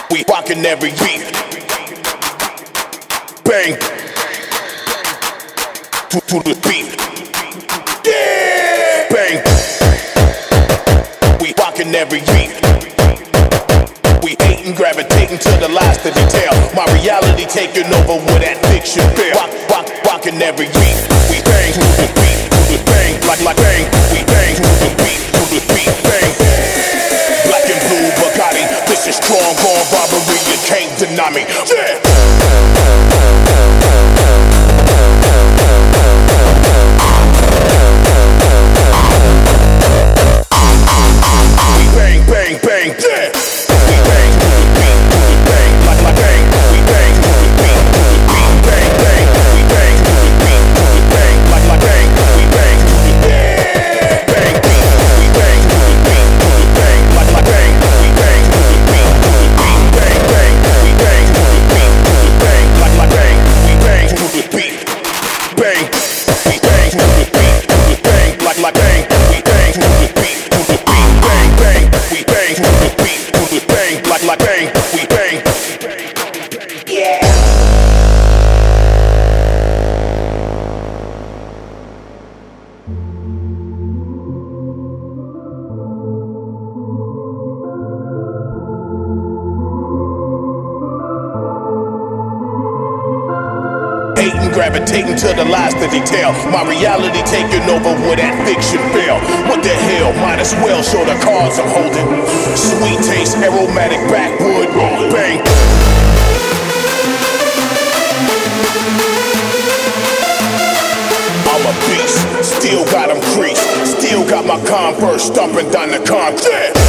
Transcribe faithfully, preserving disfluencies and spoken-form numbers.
We rockin' every beat. Bang. To, to the beat. Yeah. Bang. We rockin' every beat. We hatin', gravitating to the last of detail. My reality taking over with that fiction feel. Rock, rock, rockin' every beat. We bang to the beat, to the bang, like like bang. We bang to the beat, to the beat, bang. Black and blue Bugatti, this is strong on robbery. You can't deny me. Yeah. Bang, bang, bang, yeah. We bang to the beat, to the bang, like like bang. We bang to the beat, to the beat, bang, bang. We bang to the beat, to the bang, like like bang. We bang to the yeah, bang beat. We bang to the beat, to the bang, like like bang. We bang to the beat, to the beat, bang bang. We bang to the beat, to the bang, like like bang. We bang to the beat, bang. We bang to the beat, to the bang, like like bang. We bang to the beat, to the beat, bang bang. We bang to the beat, to the bang, like like bang. We bang. Yeah. Hating, gravitating to the last of detail. My reality taking over with that fiction feel. What the hell, might as well show the cards I'm holding. Sweet taste, aromatic backwood, bang. I'm a beast, still got them creased. Still got my Converse stomping down the concrete.